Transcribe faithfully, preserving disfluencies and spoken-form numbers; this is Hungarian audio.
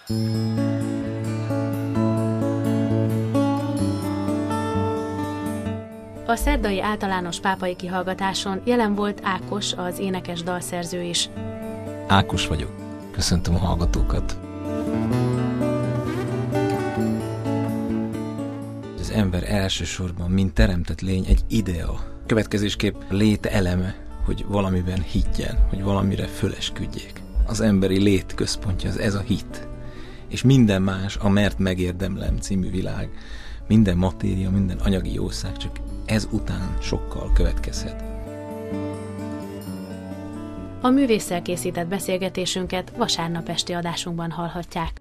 A szerdai általános pápai kihallgatáson jelen volt Ákos, az énekes dalszerző is. Ákos vagyok. Köszöntöm a hallgatókat. Az ember elsősorban, mint teremtett lény, egy idea. Következésképp léte eleme, hogy valamiben higgyen, hogy valamire fölesküdjék. Az emberi lét központja az ez a hit. És minden más, a Mert megérdemlem című világ, minden matéria, minden anyagi jószág csak ez után sokkal következhet. A művésszel készített beszélgetésünket vasárnap esti adásunkban hallhatják.